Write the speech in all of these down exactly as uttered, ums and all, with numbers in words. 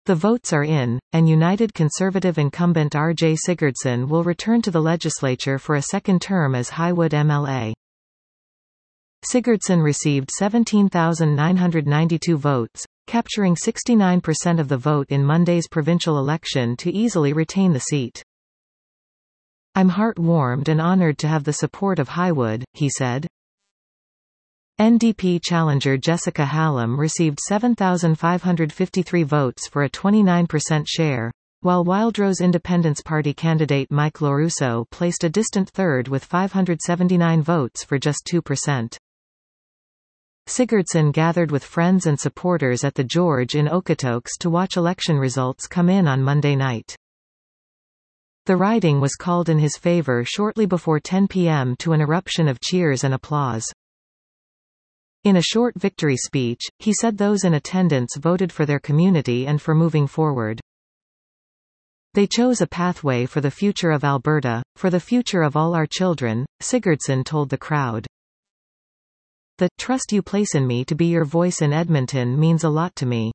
The votes are in, and United Conservative incumbent R J Sigurdsson will return to the legislature for a second term as Highwood M L A. Sigurdsson received seventeen thousand nine hundred ninety-two votes, capturing sixty-nine percent of the vote in Monday's provincial election to easily retain the seat. "I'm heart-warmed and honoured to have the support of Highwood," he said. N D P challenger Jessica Hallam received seven thousand five hundred fifty-three votes for a twenty-nine percent share, while Wildrose Independence Party candidate Mike Lorusso placed a distant third with five hundred seventy-nine votes for just two percent. Sigurdsson gathered with friends and supporters at the George in Okotoks to watch election results come in on Monday night. The riding was called in his favour shortly before ten p m to an eruption of cheers and applause. In a short victory speech, he said those in attendance voted for their community and for moving forward. "They chose a pathway for the future of Alberta, for the future of all our children," Sigurdsson told the crowd. "The trust you place in me to be your voice in Edmonton means a lot to me.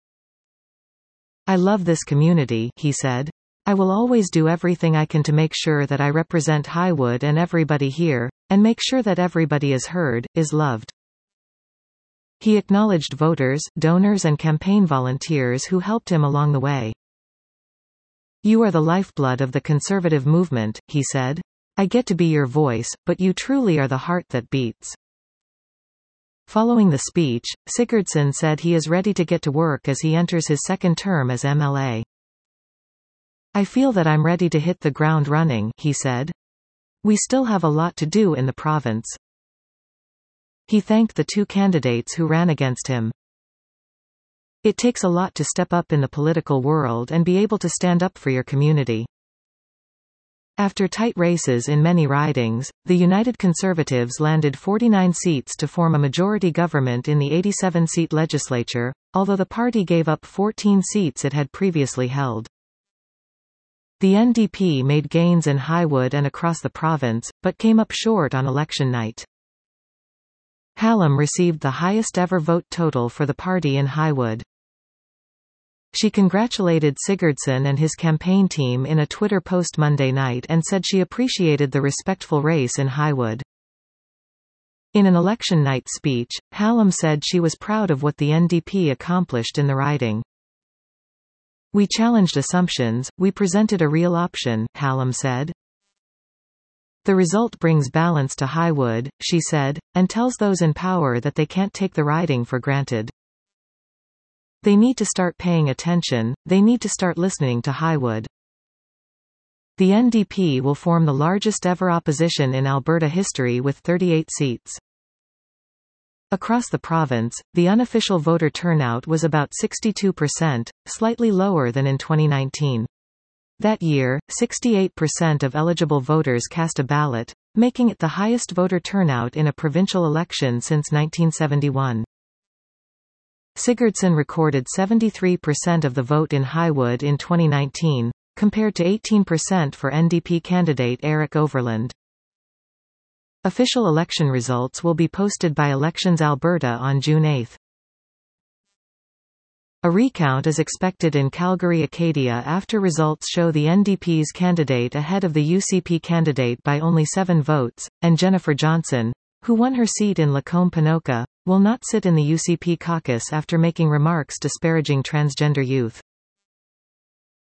I love this community," he said. "I will always do everything I can to make sure that I represent Highwood and everybody here, and make sure that everybody is heard, is loved." He acknowledged voters, donors and campaign volunteers who helped him along the way. "You are the lifeblood of the Conservative movement," he said. "I get to be your voice, but you truly are the heart that beats." Following the speech, Sigurdsson said he is ready to get to work as he enters his second term as M L A. "I feel that I'm ready to hit the ground running," he said. "We still have a lot to do in the province." He thanked the two candidates who ran against him. "It takes a lot to step up in the political world and be able to stand up for your community." After tight races in many ridings, the United Conservatives landed forty-nine seats to form a majority government in the eighty-seven seat legislature, although the party gave up fourteen seats it had previously held. The N D P made gains in Highwood and across the province, but came up short on election night. Hallam received the highest ever vote total for the party in Highwood. She congratulated Sigurdsson and his campaign team in a Twitter post Monday night and said she appreciated the respectful race in Highwood. In an election night speech, Hallam said she was proud of what the N D P accomplished in the riding. "We challenged assumptions, we presented a real option," Hallam said. "The result brings balance to Highwood," she said, and tells those in power that they can't take the riding for granted. "They need to start paying attention, they need to start listening to Highwood." The N D P will form the largest ever opposition in Alberta history with thirty-eight seats. Across the province, the unofficial voter turnout was about sixty-two percent, slightly lower than in twenty nineteen. That year, sixty-eight percent of eligible voters cast a ballot, making it the highest voter turnout in a provincial election since nineteen seventy-one. Sigurdsson recorded seventy-three percent of the vote in Highwood in twenty nineteen, compared to eighteen percent for N D P candidate Eric Overland. Official election results will be posted by Elections Alberta on June eighth. A recount is expected in Calgary, Acadia after results show the N D P's candidate ahead of the U C P candidate by only seven votes, and Jennifer Johnson, who won her seat in Lacombe-Ponoka, will not sit in the U C P caucus after making remarks disparaging transgender youth.